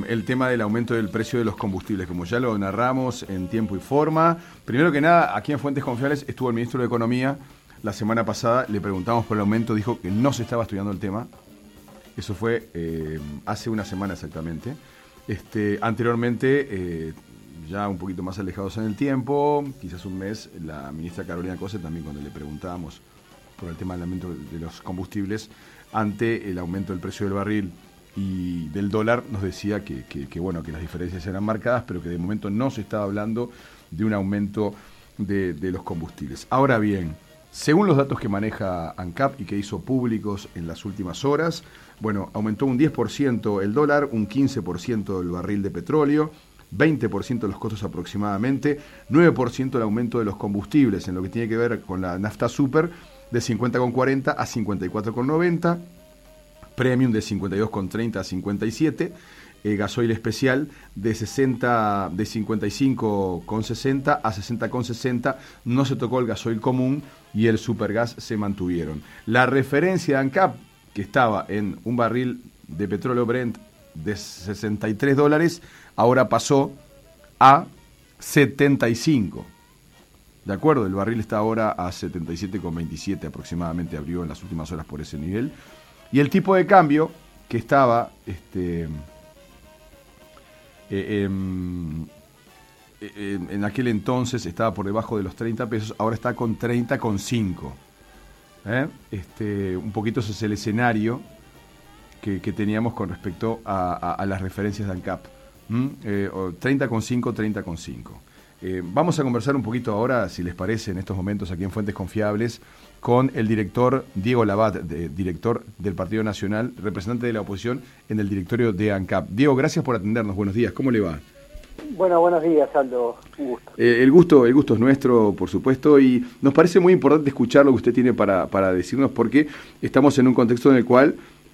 el tema del aumento del precio de los combustibles, como ya lo narramos en tiempo y forma. Primero que nada, aquí en Fuentes Confiables estuvo el ministro de Economía la semana pasada, le preguntamos por el aumento, dijo que no se estaba estudiando el tema. Eso fue hace una semana exactamente. Anteriormente, ya un poquito más alejados en el tiempo, quizás un mes, la ministra Carolina Cose también, cuando le preguntábamos por el tema del aumento de los combustibles, ante el aumento del precio del barril y del dólar, nos decía que las diferencias eran marcadas, pero que de momento no se estaba hablando de un aumento de los combustibles. Ahora bien, según los datos que maneja ANCAP y que hizo públicos en las últimas horas, aumentó un 10% el dólar, un 15% el barril de petróleo, 20% los costos aproximadamente, 9% el aumento de los combustibles en lo que tiene que ver con la nafta super, de 50,40 a 54,90, premium de 52,30 a 57, gasoil especial de 55,60 a 60,60, no se tocó el gasoil común y el supergas se mantuvieron. La referencia de ANCAP, que estaba en un barril de petróleo Brent de $63, ahora pasó a 75. ¿De acuerdo? El barril está ahora a 77,27 aproximadamente, abrió en las últimas horas por ese nivel. Y el tipo de cambio, que estaba en aquel entonces estaba por debajo de los 30 pesos, ahora está con 30,5. Un poquito ese es el escenario que teníamos con respecto a las referencias de ANCAP. 30,5, 30,5. Vamos a conversar un poquito ahora, si les parece, en estos momentos aquí en Fuentes Confiables, con el director Diego Labat, director del Partido Nacional, representante de la oposición en el directorio de ANCAP. Diego, gracias por atendernos. Buenos días. ¿Cómo le va? Bueno, buenos días, Aldo. Un gusto. El gusto es nuestro, por supuesto, y nos parece muy importante escuchar lo que usted tiene para decirnos, porque estamos en un contexto en el cual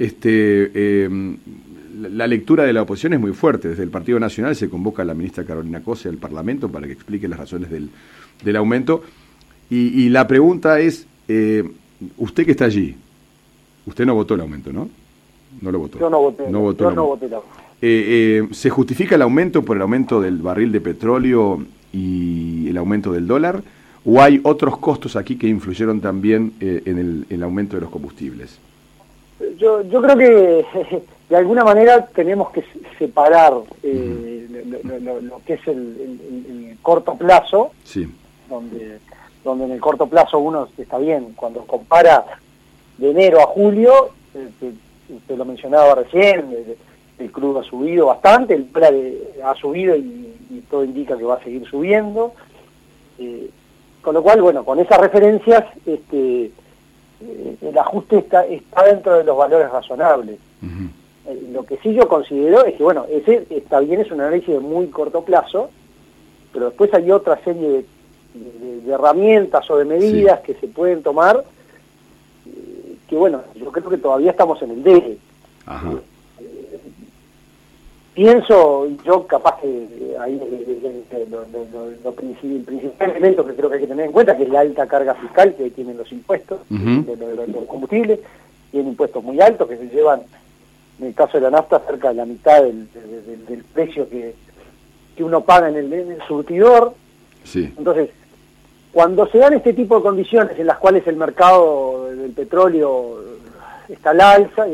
la lectura de la oposición es muy fuerte. Desde el Partido Nacional se convoca a la ministra Carolina Cose al Parlamento para que explique las razones del aumento. Y la pregunta es, usted que está allí, usted no votó el aumento, ¿no? No lo votó. Yo no voté. No votó. Yo no voté el aumento. ¿Se justifica el aumento por el aumento del barril de petróleo y el aumento del dólar? ¿O hay otros costos aquí que influyeron también en el aumento de los combustibles? Yo creo que de alguna manera tenemos que separar lo que es el corto plazo, sí, donde en el corto plazo uno está bien, cuando compara de enero a julio, usted lo mencionaba recién, el crudo ha subido bastante, el dólar ha subido y todo indica que va a seguir subiendo, con lo cual, con esas referencias el ajuste está dentro de los valores razonables. Lo que sí yo considero es que, ese está bien, es un análisis de muy corto plazo, pero después hay otra serie de herramientas o de medidas que se pueden tomar, que yo creo que todavía estamos en el debe. Pienso, yo capaz que ahí el principal elemento que creo que hay que tener en cuenta, que es la alta carga fiscal que tienen los impuestos de los combustibles. Tienen impuestos muy altos que se llevan, en el caso de la nafta, cerca de la mitad del precio que uno paga en el surtidor. Sí. Entonces, cuando se dan este tipo de condiciones en las cuales el mercado del petróleo está al alza,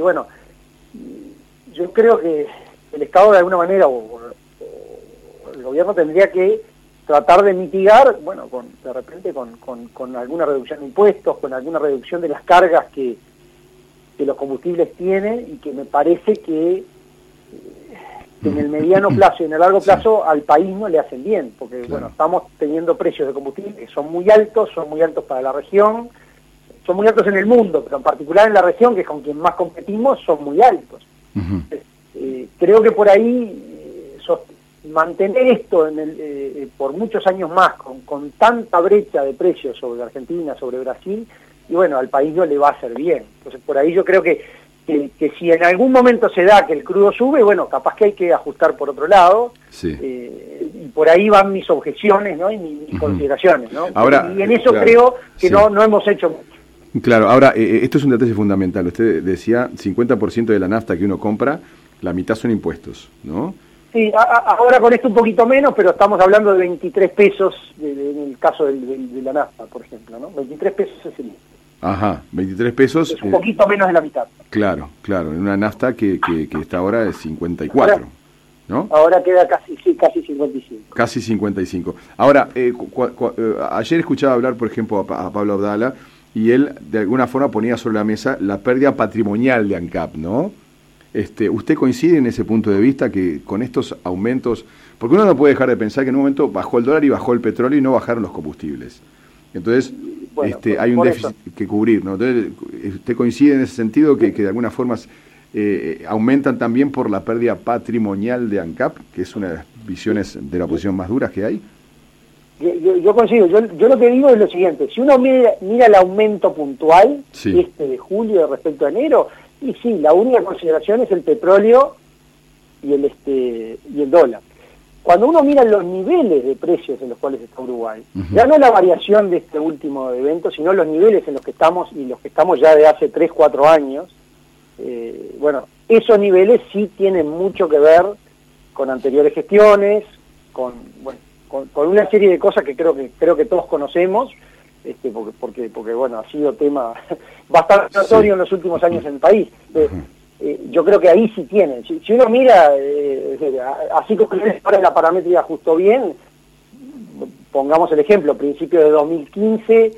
yo creo que el Estado de alguna manera o el gobierno tendría que tratar de mitigar, de repente con alguna reducción de impuestos, con alguna reducción de las cargas que los combustibles tienen, y que me parece que en el mediano plazo y en el largo plazo al país no le hacen bien, porque estamos teniendo precios de combustible que son muy altos para la región, son muy altos en el mundo, pero en particular en la región, que es con quien más competimos, son muy altos. Creo que por ahí mantener esto por muchos años más, con tanta brecha de precios sobre Argentina, sobre Brasil, y al país no le va a hacer bien. Entonces por ahí yo creo que si en algún momento se da que el crudo sube, capaz que hay que ajustar por otro lado, y por ahí van mis objeciones, ¿no? Y mis consideraciones, ¿no? Ahora, y en eso creo que no hemos hecho mucho. Claro, ahora, esto es un detalle fundamental. Usted decía, 50% de la nafta que uno compra, la mitad son impuestos, ¿no? Sí, ahora con esto un poquito menos, pero estamos hablando de 23 pesos en el caso de la nafta, por ejemplo, ¿no? 23 pesos es el litro. Ajá, 23 pesos. Es un poquito menos de la mitad. Claro, en una nafta que está ahora de 54, ahora, ¿no? Ahora queda casi 55. Casi 55. Ahora, ayer escuchaba hablar, por ejemplo, a Pablo Abdala, y él de alguna forma ponía sobre la mesa la pérdida patrimonial de ANCAP, ¿no? ¿Usted coincide en ese punto de vista que con estos aumentos, porque uno no puede dejar de pensar que en un momento bajó el dólar y bajó el petróleo y no bajaron los combustibles? Entonces, bueno, hay un déficit que cubrir, ¿no? Entonces, ¿usted coincide en ese sentido que de alguna forma aumentan también por la pérdida patrimonial de ANCAP, que es una de las visiones de la oposición más duras que hay? Yo coincido. Yo lo que digo es lo siguiente: si uno mira el aumento puntual, sí, de julio respecto a enero, y sí, la única consideración es el petróleo y el dólar. Cuando uno mira los niveles de precios en los cuales está Uruguay, ya no la variación de este último evento, sino los niveles en los que estamos, y los que estamos ya de hace 3, 4 años, bueno, esos niveles sí tienen mucho que ver con anteriores gestiones, con una serie de cosas que creo que todos conocemos, porque bueno, ha sido tema bastante notorio en los últimos años en el país. Yo creo que ahí sí tienen. Si uno mira, así como ahora la paramétrica ajustó bien, pongamos el ejemplo, principio de 2015,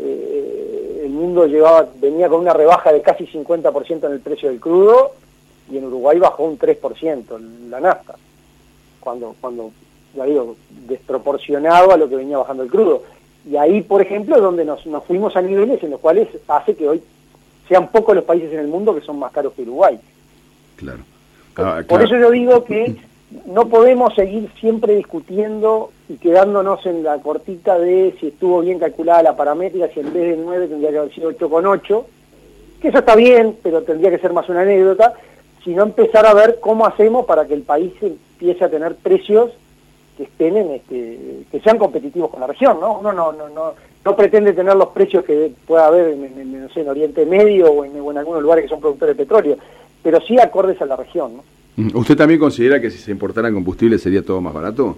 el mundo venía con una rebaja de casi 50% en el precio del crudo, y en Uruguay bajó un 3% la nafta, cuando ya digo, desproporcionado a lo que venía bajando el crudo. Y ahí, por ejemplo, es donde nos fuimos a niveles en los cuales hace que hoy sean pocos los países en el mundo que son más caros que Uruguay. Claro. Por eso yo digo que no podemos seguir siempre discutiendo y quedándonos en la cortita de si estuvo bien calculada la paramétrica, si en vez de 9 tendría que haber sido 8,8, que eso está bien, pero tendría que ser más una anécdota, sino empezar a ver cómo hacemos para que el país empiece a tener precios que estén que sean competitivos con la región, ¿no? Uno no pretende tener los precios que pueda haber en Oriente Medio o en algunos lugares que son productores de petróleo, pero sí acordes a la región, ¿no? ¿Usted también considera que si se importaran combustibles sería todo más barato?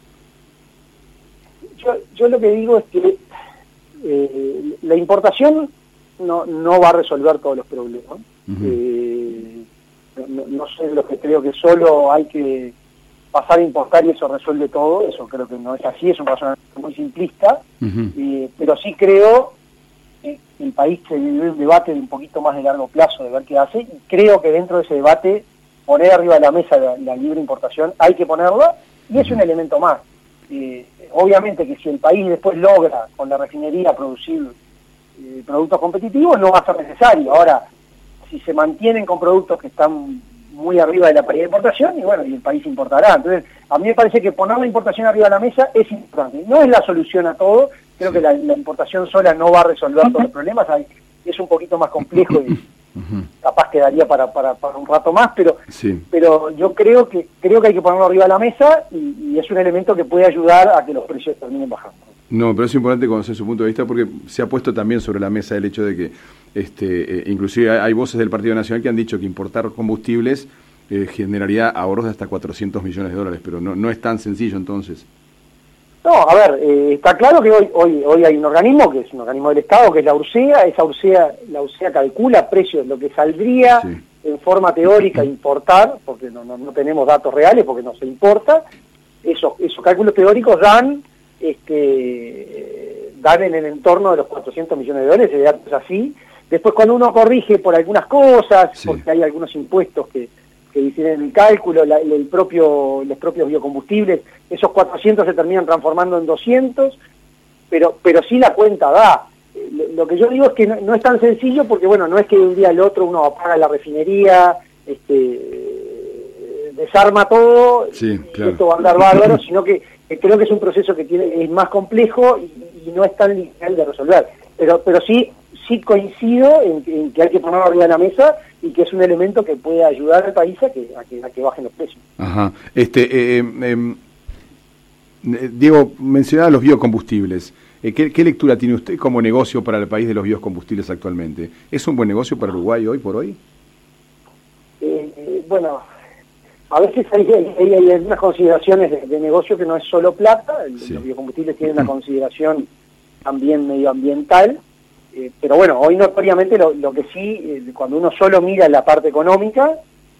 Yo lo que digo es que la importación no va a resolver todos los problemas. No sé, lo que creo que solo hay que pasar a importar y eso resuelve todo. Eso creo que no es así, es un razonamiento muy simplista, pero sí creo que el país se debe un debate de un poquito más de largo plazo, de ver qué hace, y creo que dentro de ese debate poner arriba de la mesa la libre importación hay que ponerla, y es un elemento más. Obviamente que si el país después logra con la refinería producir productos competitivos, no va a ser necesario. Ahora, si se mantienen con productos que están muy arriba de la paridad de importación, y bueno, y el país importará. Entonces, a mí me parece que poner la importación arriba de la mesa es importante. No es la solución a todo, creo que la importación sola no va a resolver todos los problemas, es un poquito más complejo y capaz quedaría para un rato más, pero yo creo que hay que ponerlo arriba de la mesa, y es un elemento que puede ayudar a que los precios terminen bajando. No, pero es importante conocer su punto de vista, porque se ha puesto también sobre la mesa el hecho de que inclusive hay voces del Partido Nacional que han dicho que importar combustibles generaría ahorros de hasta 400 millones de dólares, pero no es tan sencillo entonces. No, a ver, está claro que hoy hay un organismo, que es un organismo del Estado, que es la URSEA. La URSEA calcula precios, lo que saldría en forma teórica importar, porque no tenemos datos reales, porque no se importa. Esos cálculos teóricos dan en el entorno de los 400 millones de dólares, el dato es así. Después, cuando uno corrige por algunas cosas, porque hay algunos impuestos que difieren el cálculo, los propios biocombustibles, esos 400 se terminan transformando en 200, pero sí la cuenta da. Lo que yo digo es que no es tan sencillo, porque bueno, no es que de un día al otro uno apaga la refinería, desarma todo, claro, esto va a andar bárbaro, sino que creo que es un proceso que es más complejo y no es tan lineal de resolver. Pero sí coincido en que hay que ponerlo arriba de la mesa, y que es un elemento que puede ayudar al país a que bajen los precios. Ajá. Diego, mencionaba los biocombustibles. ¿Qué lectura tiene usted como negocio para el país de los biocombustibles actualmente? ¿Es un buen negocio para Uruguay hoy por hoy? Bueno, a veces hay algunas consideraciones de negocio que no es solo plata, los biocombustibles tienen una consideración también medioambiental, pero bueno, hoy notoriamente lo que sí, cuando uno solo mira la parte económica,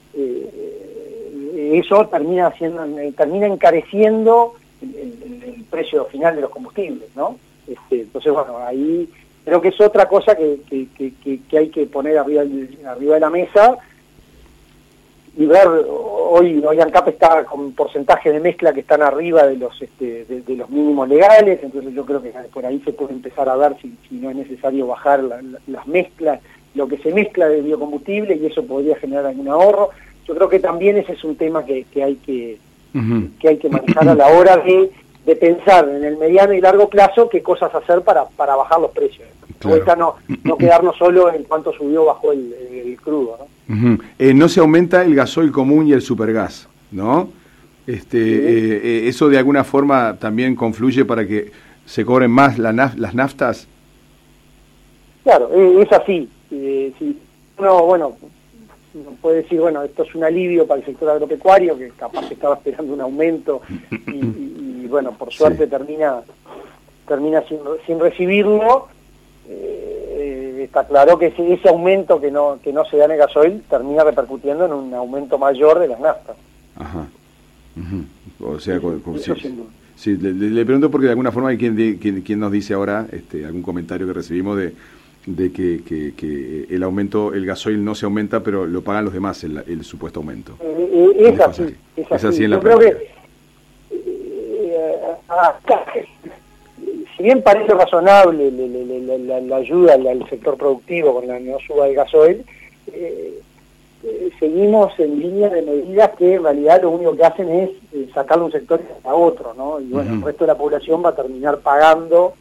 eso termina encareciendo el precio final de los combustibles, ¿no? Entonces, bueno, ahí creo que es otra cosa que hay que poner arriba de la mesa y ver. Hoy ANCAP está con porcentaje de mezcla que están arriba de los mínimos legales, entonces yo creo que por ahí se puede empezar a ver si no es necesario bajar las mezclas, lo que se mezcla de biocombustible, y eso podría generar algún ahorro. Yo creo que también ese es un tema que hay que manejar a la hora de pensar en el mediano y largo plazo qué cosas hacer para bajar los precios. Claro. No quedarnos solo en cuánto subió o bajó el crudo, ¿no? No se aumenta el gasoil común y el supergas, ¿no? Eso de alguna forma también confluye para que se cobren más las naftas. Claro, es así. Si uno, uno puede decir, esto es un alivio para el sector agropecuario, que capaz que estaba esperando un aumento y por suerte termina sin recibirlo. Está claro que ese aumento que no se da en el gasoil termina repercutiendo en un aumento mayor de las naftas. Ajá. O sea, sí, le pregunto porque de alguna forma hay quien nos dice ahora, algún comentario que recibimos de que el aumento, el gasoil no se aumenta, pero lo pagan los demás el supuesto aumento. Es así en la práctica. Si bien parece razonable la ayuda al sector productivo con la no suba del gasoil, seguimos en línea de medidas que en realidad lo único que hacen es sacarle un sector a otro, ¿no? Y el resto de la población va a terminar pagando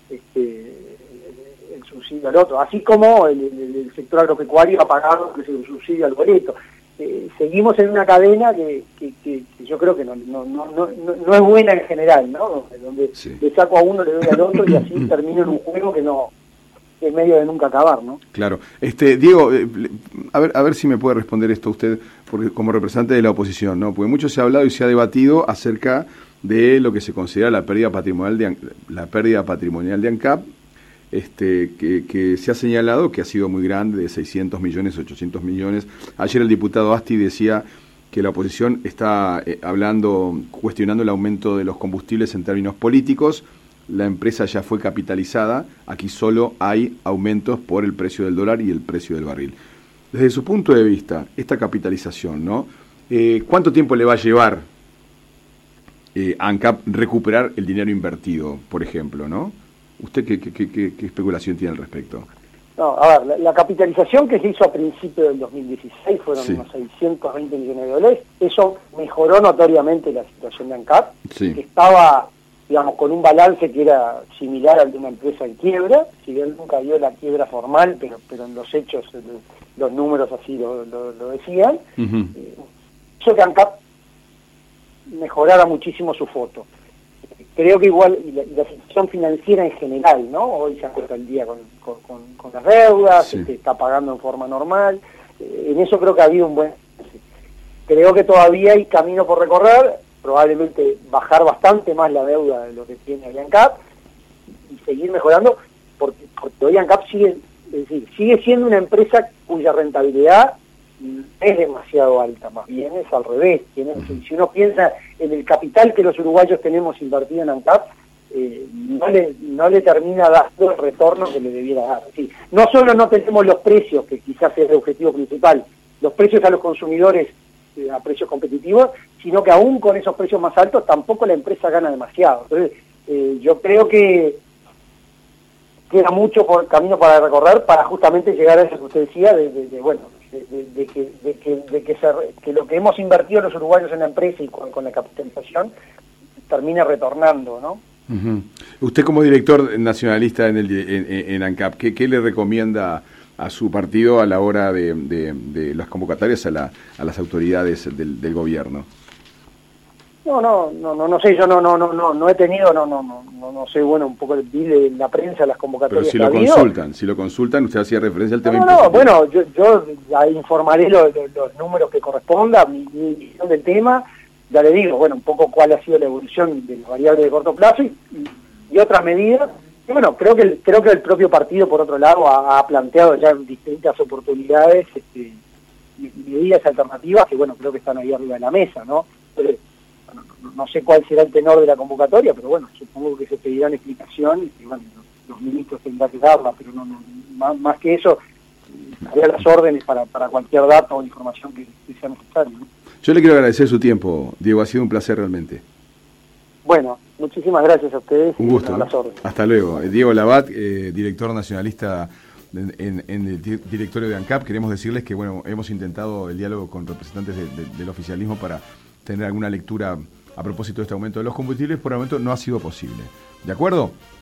el subsidio al otro, así como el sector agropecuario ha pagado el subsidio al boleto. Seguimos en una cadena que yo creo que no es buena en general, ¿no? Donde le saco a uno, le doy al otro y así termino en un juego que es medio de nunca acabar, ¿no? Claro. Diego, a ver si me puede responder esto usted, porque como representante de la oposición, ¿no? Porque mucho se ha hablado y se ha debatido acerca de lo que se considera la pérdida patrimonial de ANCAP, que se ha señalado que ha sido muy grande, de 600 millones, 800 millones. Ayer el diputado Asti decía que la oposición está cuestionando el aumento de los combustibles en términos políticos. La empresa ya fue capitalizada, aquí solo hay aumentos por el precio del dólar y el precio del barril. Desde su punto de vista, esta capitalización, ¿no? ¿Cuánto tiempo le va a llevar a ANCAP recuperar el dinero invertido, por ejemplo, ¿no? ¿Usted qué especulación tiene al respecto? No, a ver, la capitalización que se hizo a principios del 2016 fueron unos 620 millones de dólares. Eso mejoró notoriamente la situación de ANCAP, que estaba, digamos, con un balance que era similar al de una empresa en quiebra, si bien nunca dio la quiebra formal, pero en los hechos los números así lo decían. Hizo que ANCAP mejorara muchísimo su foto. Creo que igual la situación financiera en general, ¿no? Hoy se acuesta el día con las deudas, está pagando en forma normal. En eso creo que ha habido un buen... Creo que todavía hay camino por recorrer, probablemente bajar bastante más la deuda de lo que tiene ANCAP y seguir mejorando, porque hoy ANCAP sigue siendo una empresa cuya rentabilidad es demasiado alta, más bien es al revés. Si uno piensa en el capital que los uruguayos tenemos invertido en ANCAP, no le termina dando el retorno que le debiera dar. No solo no tenemos los precios, que quizás es el objetivo principal, los precios a los consumidores a precios competitivos, sino que aún con esos precios más altos tampoco la empresa gana demasiado. Entonces, yo creo que queda mucho camino para recorrer para justamente llegar a eso que usted decía, que lo que hemos invertido los uruguayos en la empresa y con la capitalización termine retornando, ¿no? Usted como director nacionalista en ANCAP, ¿qué le recomienda a su partido a la hora de las convocatorias a las autoridades del gobierno? No sé, yo no he tenido, no sé, bueno, un poco vi de la prensa las convocatorias. Pero si lo consultan, usted hacía referencia al tema. Bueno, yo ahí informaré los números que correspondan, mi visión del tema, ya le digo, bueno, un poco cuál ha sido la evolución de las variables de corto plazo y otras medidas. Y bueno, creo que el propio partido, por otro lado, ha planteado ya en distintas oportunidades medidas alternativas que, bueno, creo que están ahí arriba de la mesa, ¿no? Entonces, no sé cuál será el tenor de la convocatoria, pero bueno, supongo que se pedirán explicaciones y bueno, los ministros tendrán que darla, pero más que eso, haría las órdenes para cualquier dato o información que sea necesaria, ¿no? Yo le quiero agradecer su tiempo, Diego, ha sido un placer realmente. Bueno, muchísimas gracias a ustedes. Un gusto. Las órdenes. Hasta luego. Diego Labat, director nacionalista en el directorio de ANCAP. Queremos decirles que bueno, hemos intentado el diálogo con representantes del oficialismo para tener alguna lectura a propósito de este aumento de los combustibles. Por el momento no ha sido posible. ¿De acuerdo?